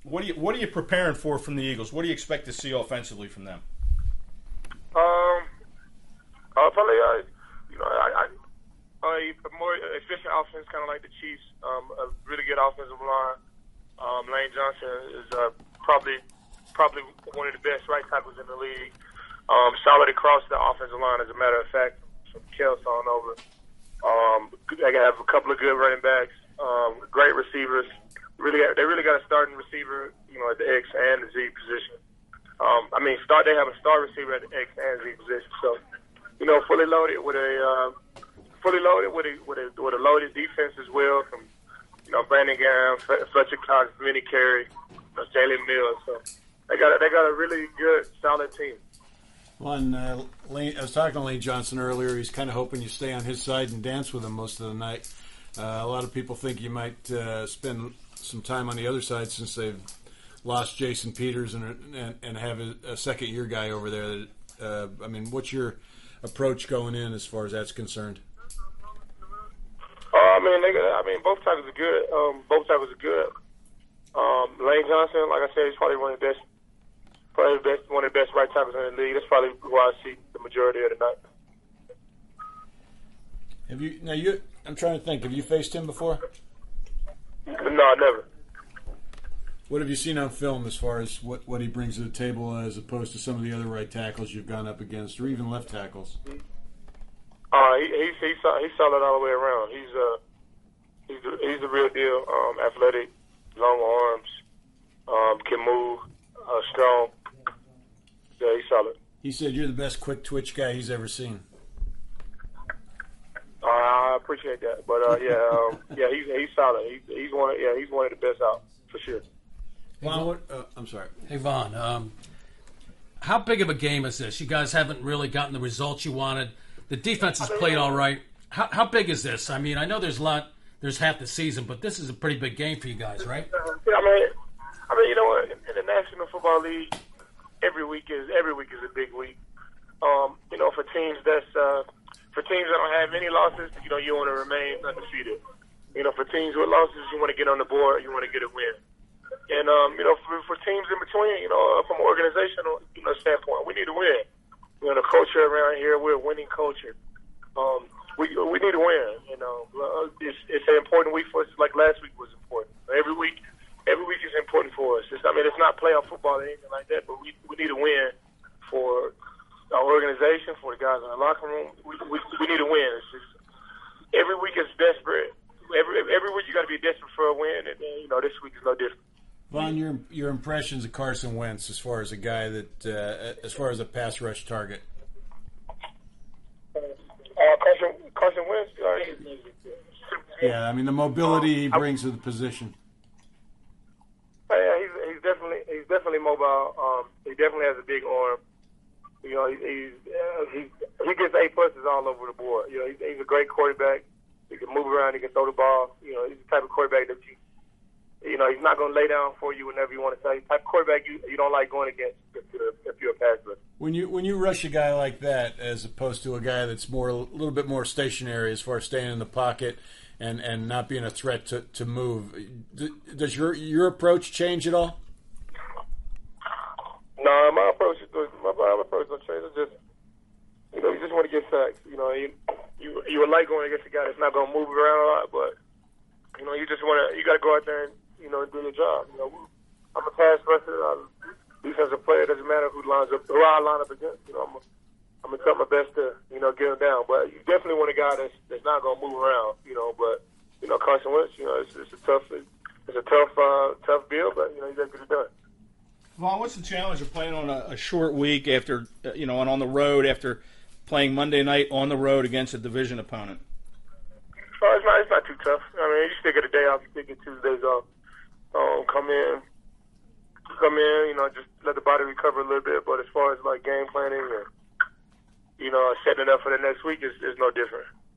What are you preparing for from the Eagles? What do you expect to see offensively from them? Probably, a more efficient offense, kind of like the Chiefs. A really good offensive line. Lane Johnson is probably one of the best right tackles in the league. Solid across the offensive line, as a matter of fact, from Kelce on over. They have a couple of good running backs. Great receivers. They really got a starting receiver, at the X and the Z position. They have a star receiver at the X and Z position. So, fully loaded with a loaded defense as well from Brandon Graham, Fletcher Cox, Vinny Carey, Jalen Mills. So they got a really good, solid team. Well, I was talking to Lane Johnson earlier. He's kind of hoping you stay on his side and dance with him most of the night. A lot of people think you might spend some time on the other side since they've lost Jason Peters and have a second-year guy over there. What's your approach going in as far as that's concerned? Both tackles are good. Lane Johnson, like I said, he's probably one of the best right tackles in the league. That's probably who I see the majority of the night. I'm trying to think. Have you faced him before? No, never. What have you seen on film as far as what he brings to the table as opposed to some of the other right tackles you've gone up against, or even left tackles? He's solid all the way around. He's the real deal. Athletic, long arms, can move, strong. Yeah, he's solid. He said you're the best quick twitch guy he's ever seen. I appreciate that, but he's solid. He's one of the best out for sure. Vaughn, I'm sorry. Hey Vaughn, how big of a game is this? You guys haven't really gotten the results you wanted. The defense has played all right. How big is this? I know there's half the season, but this is a pretty big game for you guys, right? You know what? In the National Football League, every week is a big week. For teams that don't have any losses, you want to remain undefeated. For teams with losses, you want to get on the board, you want to get a win. And for teams in between, from an organizational standpoint, we need to win. The culture around here, we're a winning culture. We need to win. It's an important week for us. Like last week was important. Every week is important for us. It's not playoff football or anything like that, but we need to win for our organization, for the guys in the locker room. We need to win. It's just, every week is desperate. Every week you got to be desperate for a win, and this week is no different. Vaughn, your impressions of Carson Wentz as far as a guy that, as far as a pass rush target? Carson Wentz. Yeah, the mobility he brings to the position. Yeah, he's definitely mobile. He definitely has a big arm. He gets A+ all over the board. He's a great quarterback. He can move around. He can throw the ball. He's the type of quarterback that he's not going to lay down for you whenever you want to say. Type of quarterback you don't like going against if you're a pass rusher. When you rush a guy like that, as opposed to a guy that's a little bit more stationary as far as staying in the pocket and not being a threat to move, does your approach change at all? No, my approach don't change. It's just you just want to get sacks. You would like going against a guy that's not going to move around a lot, but you got to go out there and do your job. I'm a pass rusher. I'm a defensive player. It doesn't matter who I line up against. I'm gonna try my best to get him down. But you definitely want a guy that's not gonna move around. But Carson Wentz. It's a tough bill, but you got to get it done. Vaughn, what's the challenge of playing on a short week after and on the road after playing Monday night on the road against a division opponent? It's not too tough. You still get a day off. You still get 2 days off. Come in, just let the body recover a little bit. But as far as like game planning and setting it up for the next week, is no different.